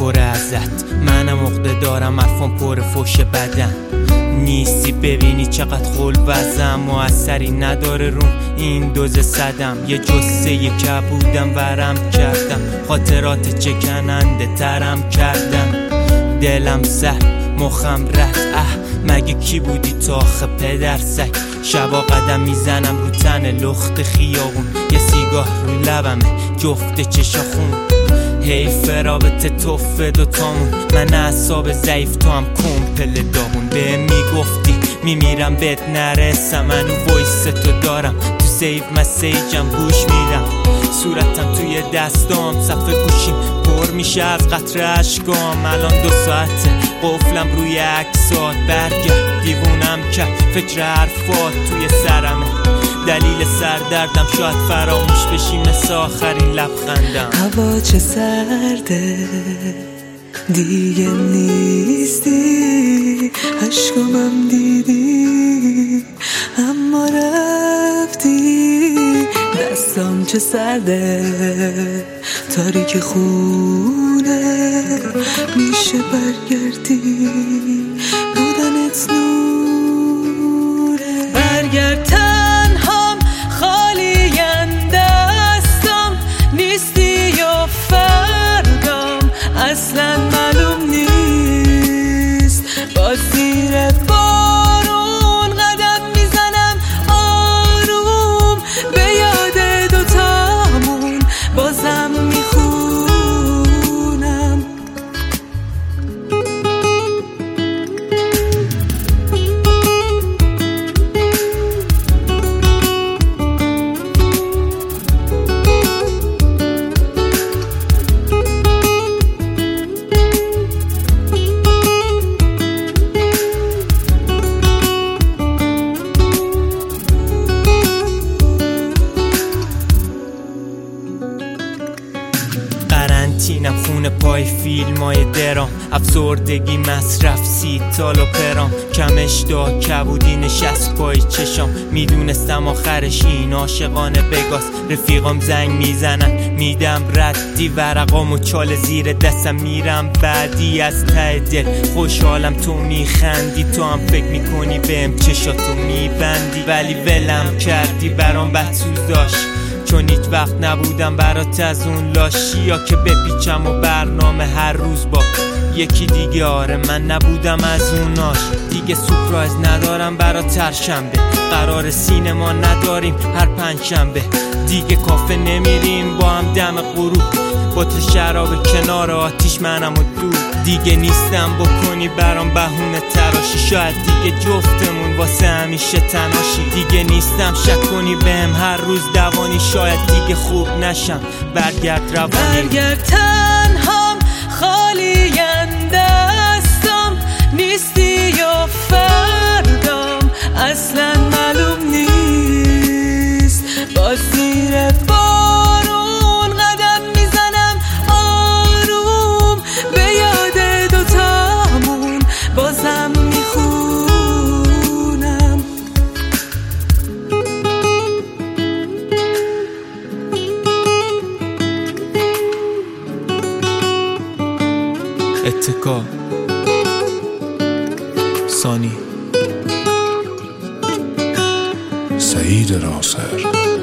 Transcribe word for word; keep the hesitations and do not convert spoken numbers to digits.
پر ازت، منم عقده دارم، حرفم پر فوش بدن. نیستی ببینی چقدر خل وزم، موثری نداره روم این دوز صدم. یه جسه یه کبودم ورم کردم، خاطرات چکننده ترم کردم. دلم سر مخم رد، اه مگه کی بودی تا آخه پدر سگ. شبا قدم میزنم رو تن لخت خیابون، یه سیگار رو لبمه جفت چشا خون. حیف رابطه توف دوتامون، من اعصاب ضعیف تو هم کمپل داغون. به میگفتی میمیرم بهت نرسم، منو وایس تو دارم تو سیو مسیجم گوش میدم. صورتم توی دستام صفحه گوشیم پر میشه از قطره اشکام. الان دو ساعته قفلم روی عکسات، برگرد دیوونم کرد فکر حرفات توی سرمه. دلیل سردردم شاید فراموش بشی مثل آخرین لبخندم. هوا چه سرده دیگه نیستی، عشقامم دیدی اما رفتی. دستام چه سرده تاریک خونه، میشه برگردی بودنت نوره. برگرد تنهام خالیم دستم، نیستی یا فردام اصلا معلوم نیست. با زیر بارون قدم میزنم آروم، به یاد دوتامون بازم میخونم. قرنطینم خونه پای فیلم های درام، افسردگی مصرف سیتال و پرام. کمش دا کبودی نشست پای چشام، میدونستم آخرش این عاشقانه بگاست. رفیقام زنگ میزنن میدم ردی، ورقام و چال زیر دستم میرم بعدی. از ته دل خوشحالم تو میخندی، تو هم فکر میکنی بهم چشاتو میبندی. ولی ولم کردی برام بدسوز داشت، چون هیچ وقت نبودم برات از اون لاشی. یا که بپیچم و برنامه هر روز با یکی دیگه، آره من نبودم از اوناش. دیگه سورپرایز ندارم برات هر شنبه، قرار سینما نداریم هر پنجشنبه. دیگه کافه نمیریم با هم دم غروب، بطل شراب کنار آتیش منم و دور. دیگه نیستم بکنی برام بهونه تراشی، شاید دیگه جفتمون واسه همیشه تناشی. دیگه نیستم شک کنی بهم هر روز دوانی، شاید دیگه خوب نشم برگرد روانی. برگرد تنهام خالیم دستم، نیستی یا فردام اصلا معلوم نیست. با زیر بارون قدم میزنم آروم، به یاد دوتامون بازم میخونم. اتکا سانی سعید ناصر.